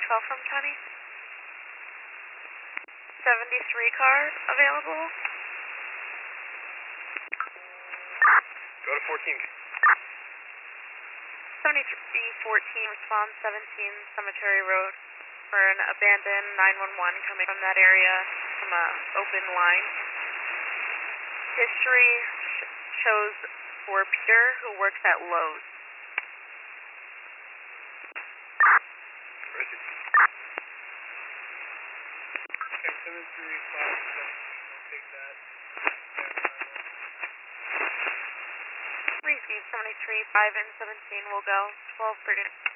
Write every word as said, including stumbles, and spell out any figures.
call from, Tony? seventy-three car available. Go to fourteen. seventy-three fourteen, response seventeen Cemetery Road for an abandoned nine one one coming from that area from a open line. History sh shows for Peter, who works at Lowe's. Where is he? Okay, seventy-three five seventeen. I'll take that. Receive seventy-three five and seventeen will go twelve thirty.